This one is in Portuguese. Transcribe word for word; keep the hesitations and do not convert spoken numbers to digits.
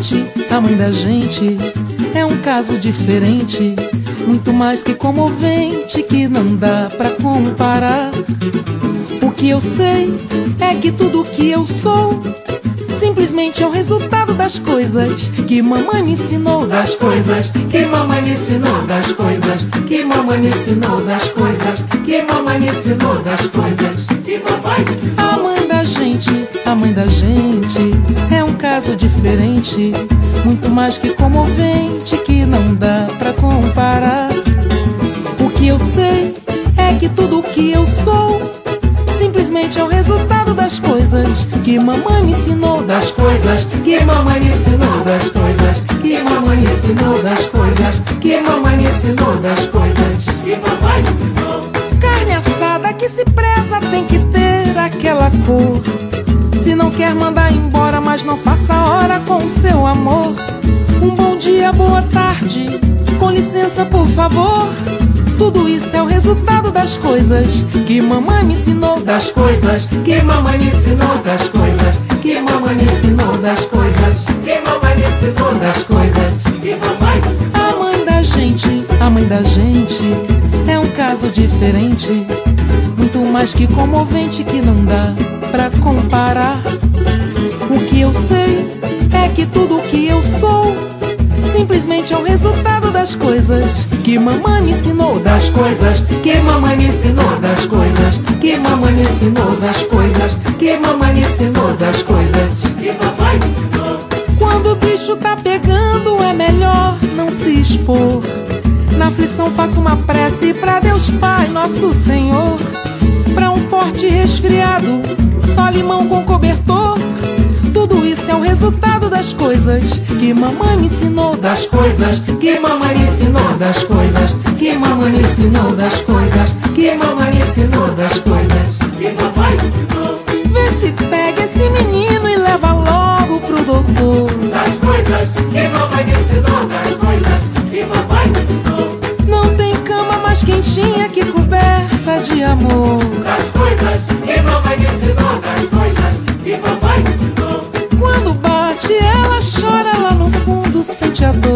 gente, a mãe da gente, é um caso diferente, muito mais que comovente, que não dá pra comparar. O que eu sei é que tudo que eu sou simplesmente é o resultado das coisas que mamãe me ensinou, das coisas que mamãe me ensinou, das coisas que mamãe me ensinou, das coisas que mamãe me ensinou, das coisas que mamãe me ensinou. A mãe da gente, a mãe da gente, é um caso diferente, muito mais que comovente, que não dá pra comparar. O que eu sei é que tudo que eu sou simplesmente é o resultado das coisas que mamãe me ensinou, das coisas que mamãe me ensinou, das coisas que mamãe me ensinou, das coisas que mamãe me ensinou, das coisas que mamãe me ensinou. Carne assada que se preza tem que ter aquela cor. Se não quer mandar embora, mas não faça hora com o seu amor. Um bom dia, boa tarde, com licença por favor. Tudo isso é o resultado das coisas que mamãe me ensinou, das coisas que mamãe me ensinou, das coisas que mamãe me ensinou, das coisas que mamãe me ensinou, das coisas que mamãe me ensinou. A mãe da gente, a mãe da gente, é um caso diferente, muito mais que comovente, que não dá pra comparar. O que eu sei é que tudo que eu sou simplesmente é o resultado das coisas que mamãe me ensinou, das coisas que mamãe me ensinou, das coisas que mamãe me ensinou, das coisas que mamãe me ensinou, das coisas que mamãe me ensinou. Quando o bicho tá pegando, é melhor não se expor. Na aflição faço uma prece pra Deus Pai, nosso Senhor. Pra um forte resfriado, só limão com cobertor. Tudo isso é o resultado das coisas que mamãe me ensinou, das coisas que mamãe me ensinou, das coisas que mamãe me ensinou, das coisas que mamãe me ensinou, das coisas que mamãe me ensinou. Vê se pega esse menino e leva logo pro doutor. Das coisas que mamãe me ensinou, das coisas que mamãe me ensinou. Não tem cama mais quentinha que coberta de amor. Das coisas que mamãe me ensinou, das coisas que mamãe me ensinou. Quando bate, ela chora, lá no fundo sente a dor.